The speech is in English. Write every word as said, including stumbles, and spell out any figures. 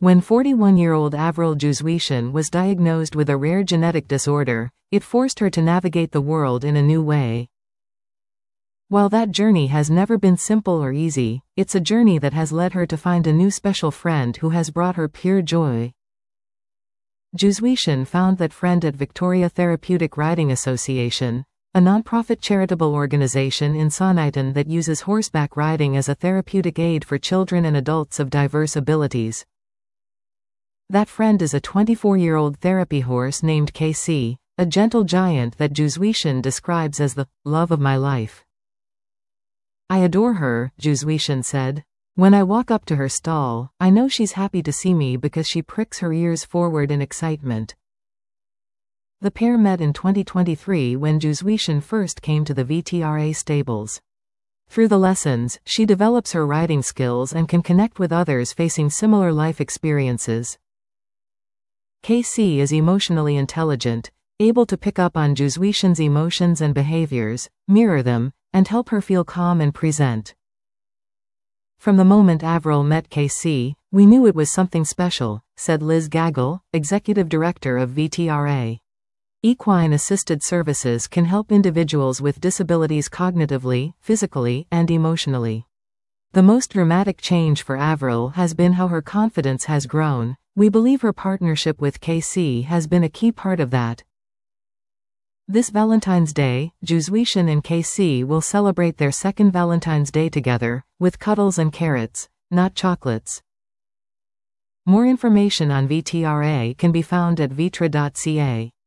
When forty-one-year-old Avril Juzwishan was diagnosed with a rare genetic disorder, it forced her to navigate the world in a new way. While that journey has never been simple or easy, it's a journey that has led her to find a new special friend who has brought her pure joy. Juzwishan found that friend at Victoria Therapeutic Riding Association, a non-profit charitable organization in Sonniton that uses horseback riding as a therapeutic aid for children and adults of diverse abilities. That friend is a twenty-four-year-old therapy horse named K C, a gentle giant that Juzwishan describes as the love of my life. I adore her, Juzwishan said. When I walk up to her stall, I know she's happy to see me because she pricks her ears forward in excitement. The pair met in twenty twenty-three when Juzwishan first came to the V T R A stables. Through the lessons, she develops her riding skills and can connect with others facing similar life experiences. K C is emotionally intelligent, able to pick up on Juzwishan's emotions and behaviors, mirror them, and help her feel calm and present. From the moment Avril met K C, we knew it was something special, said Liz Gaggle, Executive Director of V T R A. Equine assisted services can help individuals with disabilities cognitively, physically, and emotionally. The most dramatic change for Avril has been how her confidence has grown. We believe her partnership with K C has been a key part of that. This Valentine's Day, Juzwishan and K C will celebrate their second Valentine's Day together, with cuddles and carrots, not chocolates. More information on V T R A can be found at vitra dot c a.